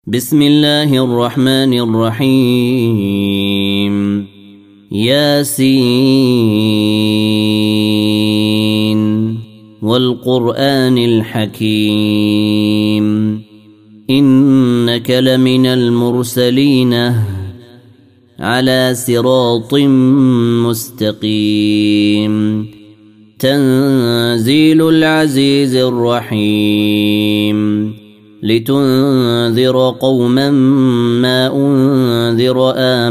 بسم الله الرحمن الرحيم. ياسين والقرآن الحكيم إنك لمن المرسلين على صراط مستقيم تنزيل العزيز الرحيم لتنذر قوما ما أنذر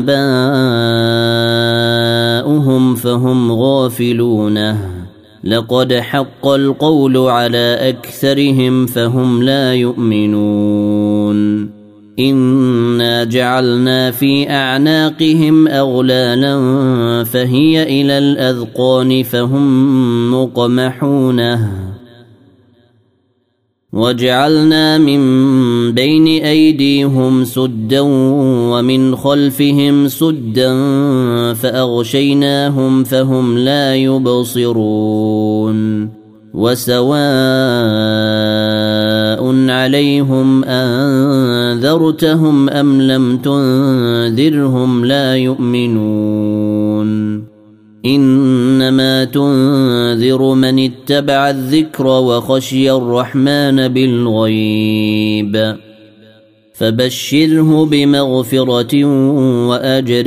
آباؤهم فهم غافلون لقد حق القول على أكثرهم فهم لا يؤمنون إنا جعلنا في أعناقهم أغلالا فهي إلى الأذقان فهم مقمحون وجعلنا من بين أيديهم سدا ومن خلفهم سدا فأغشيناهم فهم لا يبصرون وسواء عليهم أنذرتهم أم لم تنذرهم لا يؤمنون إنما تنذر من اتبع الذكر وخشي الرحمن بالغيب فبشره بمغفرة وأجر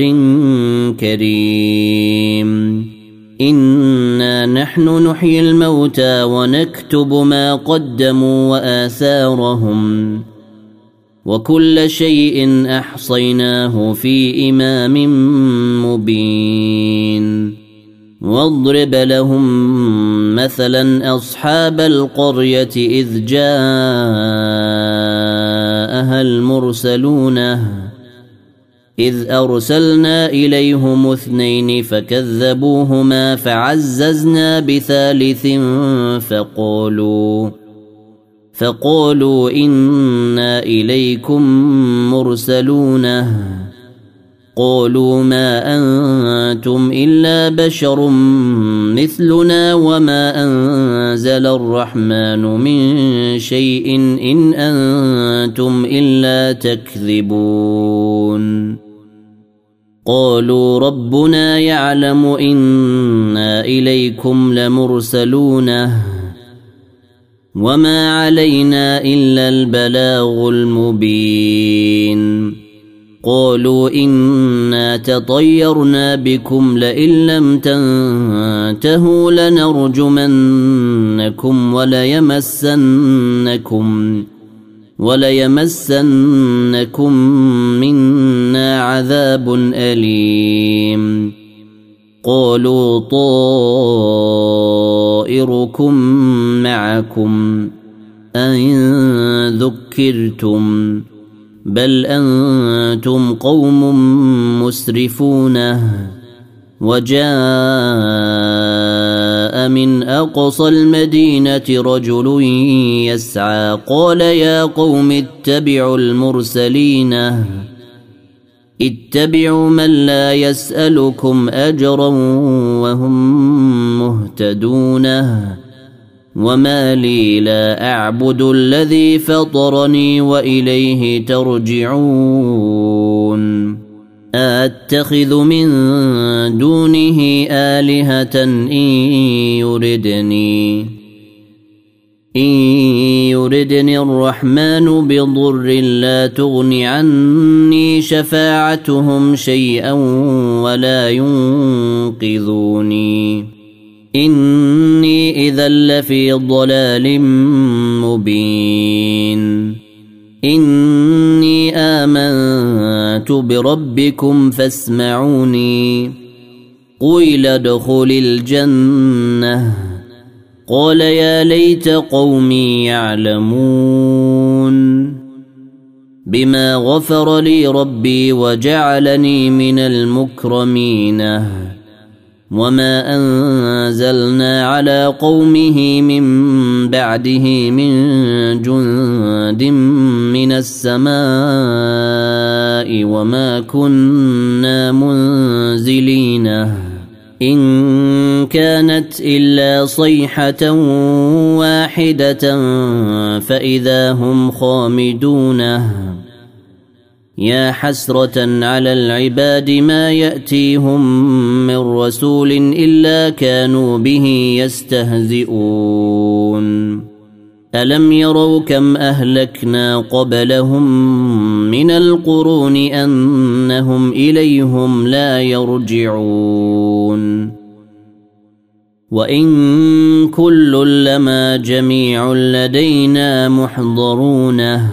كريم إنا نحن نحيي الموتى ونكتب ما قدموا وآثارهم وكل شيء أحصيناه في إمام مبين واضرب لهم مثلا أصحاب القرية إذ جاءها المرسلون إذ أرسلنا إليهم 2 فكذبوهما فعززنا بثالث فقالوا إنا إليكم مرسلون قالوا ما أنتم إلا بشر مثلنا وما أنزل الرحمن من شيء إن أنتم إلا تكذبون قالوا ربنا يعلم إنا إليكم لمرسلون وما علينا إلا البلاغ المبين قالوا إنا تطيرنا بكم لئن لم تنتهوا لنرجمنكم وليمسنكم منا عذاب أليم قالوا طائركم معكم أئن ذكرتم بل أنتم قوم مسرفون وجاء من أقصى المدينة رجل يسعى قال يا قوم اتبعوا المرسلين اتبعوا من لا يسألكم أجرا وهم مهتدون وما لي لا أعبد الذي فطرني وإليه ترجعون أتخذ من دونه آلهة إن يردني الرحمن بضر لا تغن عني شفاعتهم شيئا ولا ينقذوني إني إذا لفي ضلال مبين إني آمنت بربكم فاسمعوني قيل ادخل الجنة قال يا ليت قومي يعلمون بما غفر لي ربي وجعلني من المكرمين وما أنزلنا على قومه من بعده من جند من السماء وما كنا منزلين إن كانت إلا صيحة واحدة فإذا هم خامدون يا حسرة على العباد ما يأتيهم من رسول إلا كانوا به يستهزئون ألم يروا كم أهلكنا قبلهم من القرون أنهم إليهم لا يرجعون وإن كل لما جميع لدينا محضرونه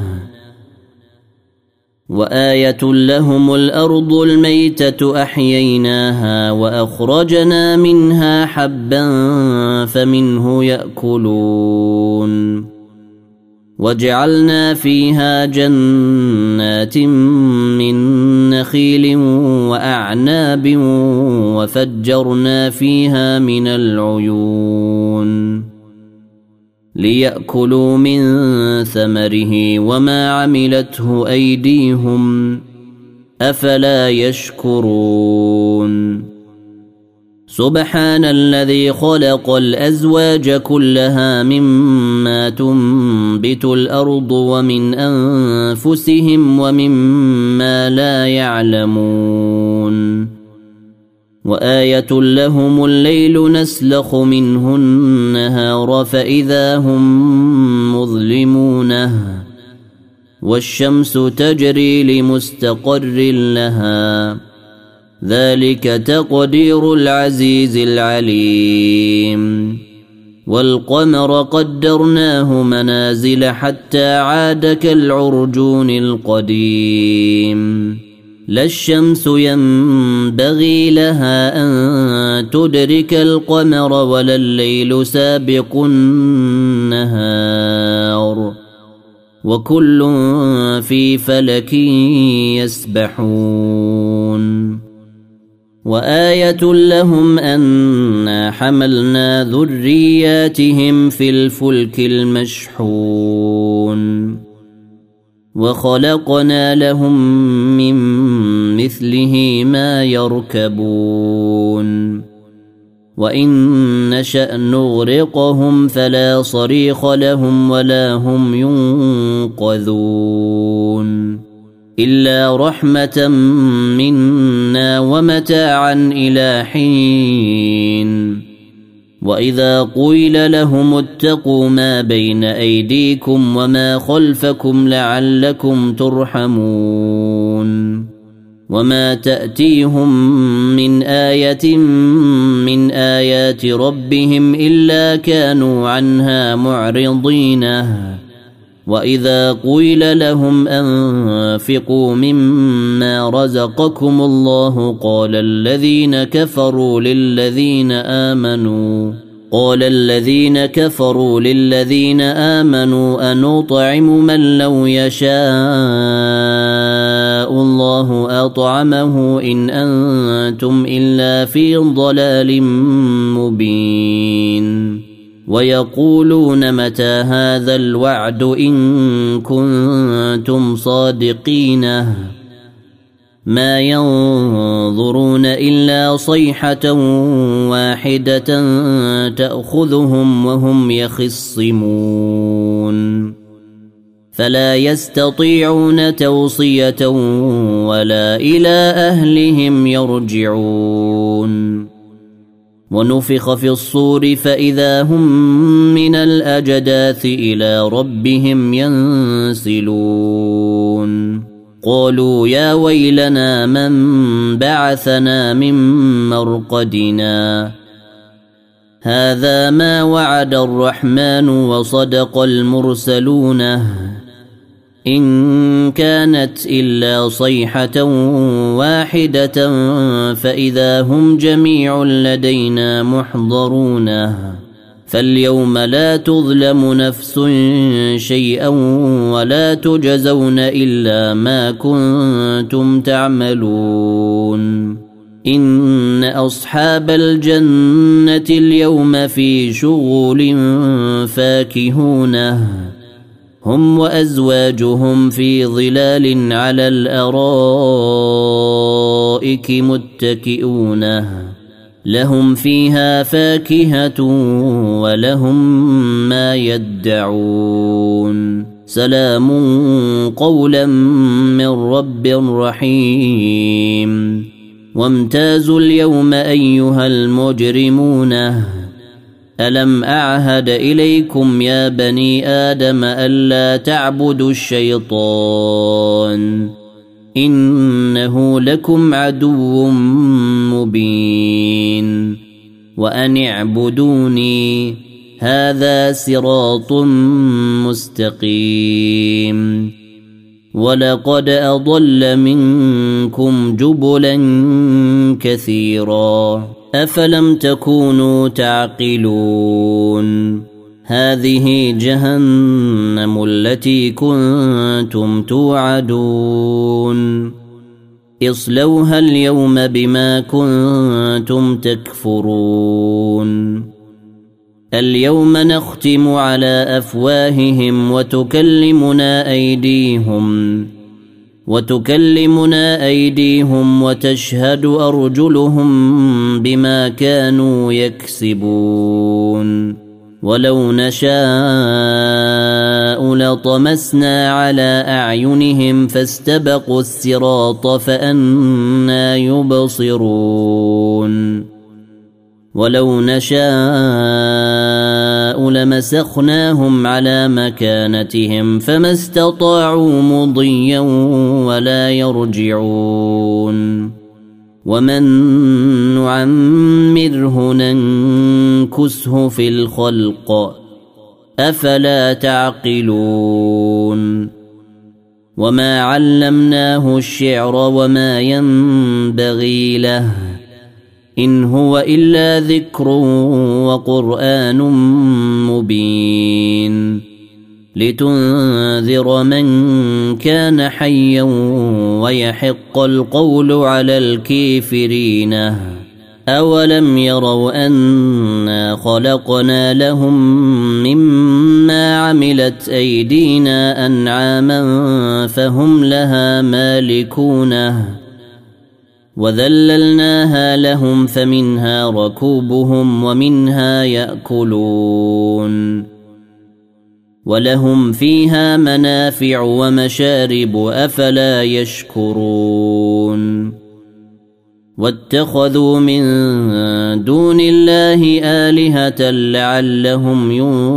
وآية لهم الأرض الميتة أحييناها وأخرجنا منها حبا فمنه يأكلون وجعلنا فيها جنات من نخيل وأعناب وفجرنا فيها من العيون ليأكلوا من ثمره وما عملته أيديهم أفلا يشكرون سبحان الذي خلق الأزواج كلها مما تنبت الأرض ومن أنفسهم ومما لا يعلمون وآية لهم الليل نسلخ منه النهار فإذا هم مظلمونه والشمس تجري لمستقر لها ذلك تقدير العزيز العليم والقمر قدرناه منازل حتى عاد كالعرجون القديم لا الشمس ينبغي لها أن تدرك القمر ولا الليل سابق النهار وكل في فلك يسبحون وآية لهم أنا حملنا ذرياتهم في الفلك المشحون وخلقنا لهم من مثله ما يركبون وإن نشأ نغرقهم فلا صريخ لهم ولا هم ينقذون إلا رحمة منا ومتاعا إلى حين وإذا قيل لهم اتقوا ما بين أيديكم وما خلفكم لعلكم ترحمون وما تأتيهم من آية من آيات ربهم إلا كانوا عنها معرضين وإذا قيل لهم أنفقوا مما رزقكم الله قال الذين كفروا للذين آمنوا أنطعم من لو يشاء الله أطعمه إن أنتم إلا في ضلال مبين ويقولون متى هذا الوعد إن كنتم صادقين ما ينظرون إلا صيحة واحدة تأخذهم وهم يخصمون فلا يستطيعون توصية ولا إلى أهلهم يرجعون ونفخ في الصور فإذا هم من الأجداث إلى ربهم ينسلون قالوا يا ويلنا من بعثنا من مرقدنا هذا ما وعد الرحمن وصدق المرسلون إن كانت إلا صيحة واحدة فإذا هم جميع لدينا محضرون فاليوم لا تظلم نفس شيئا ولا تجزون إلا ما كنتم تعملون إن أصحاب الجنة اليوم في شغل فاكهون هم وأزواجهم في ظلال على الأرائك متكئون لهم فيها فاكهة ولهم ما يدعون سلام قولا من رب رحيم وامتازوا اليوم أيها المجرمون ألم أعهد إليكم يا بني آدم ألا تعبدوا الشيطان إنه لكم عدو مبين وأن اعبدوني هذا صراط مستقيم ولقد أضل منكم جبلا كثيرا أفلم تكونوا تعقلون هذه جهنم التي كنتم توعدون اصلوها اليوم بما كنتم تكفرون اليوم نختم على أفواههم وتكلمنا أيديهم وتشهد أرجلهم بما كانوا يكسبون ولو نشاء لطمسنا على أعينهم فاستبقوا الصراط فأنى يبصرون ولو نشاء لمسخناهم على مكانتهم فما استطاعوا مضيا ولا يرجعون ومن نعمره ننكسه في الخلق أفلا تعقلون وما علمناه الشعر وما ينبغي له إن هو إلا ذكر وقرآن مبين لتنذر من كان حيا ويحق القول على الكافرين أولم يروا أنا خلقنا لهم مما عملت أيدينا أنعاما فهم لها مالكونه وذللناها لهم فمنها ركوبهم ومنها يأكلون ولهم فيها منافع ومشارب أفلا يشكرون واتخذوا من دون الله آلهة لعلهم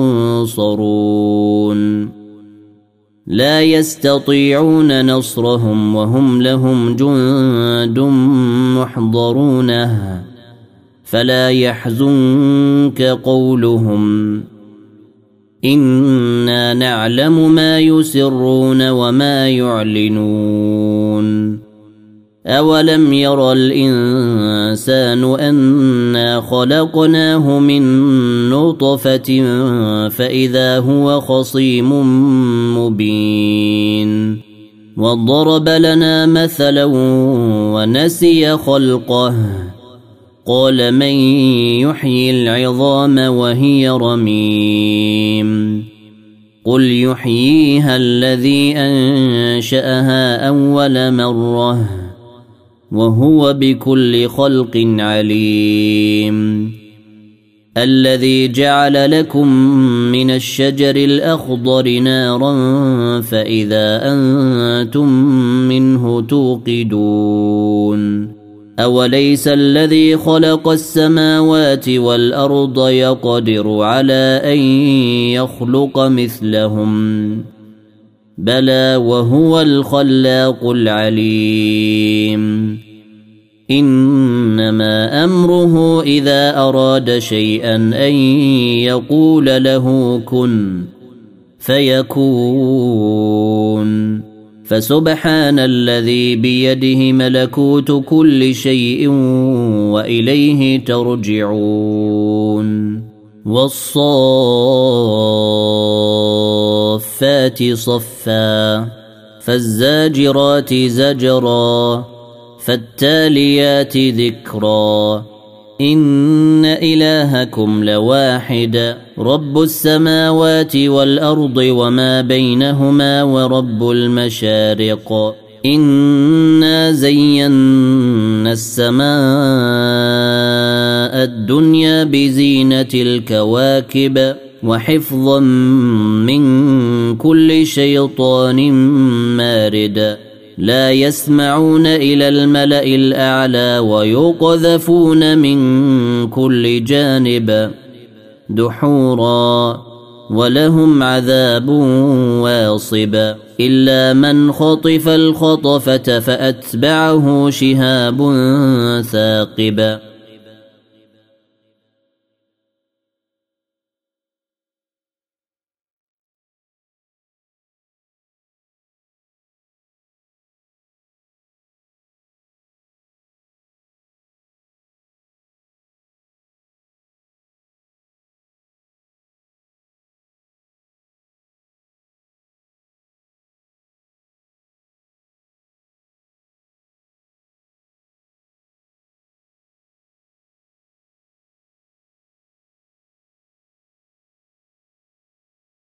ينصرون لا يستطيعون نصرهم وهم لهم جند محضرون فلا يحزنك قولهم إنا نعلم ما يسرون وما يعلنون أولم ير الإنسان أنا خلقناه من نطفة فإذا هو خصيم مبين وضرب لنا مثلا ونسي خلقه قال من يحيي العظام وهي رميم قل يحييها الذي أنشأها أول مرة وهو بكل خلق عليم الذي جعل لكم من الشجر الأخضر نارا فإذا أنتم منه توقدون أوليس الذي خلق السماوات والأرض يقدر على أن يخلق مثلهم بلى وهو الخلاق العليم إنما أمره إذا أراد شيئا أن يقول له كن فيكون فسبحان الذي بيده ملكوت كل شيء وإليه ترجعون والصافات صفا فالزاجرات زجرا فالتاليات ذكرا إن إلهكم لواحد رب السماوات والأرض وما بينهما ورب المشارق إنا زينا السماء الدنيا بزينة الكواكب وحفظا من كل شيطان مارد لا يسمعون إلى الملأ الأعلى ويقذفون من كل جانب دحورا ولهم عذاب واصب إلا من خطف الخطفة فأتبعه شهاب ثاقب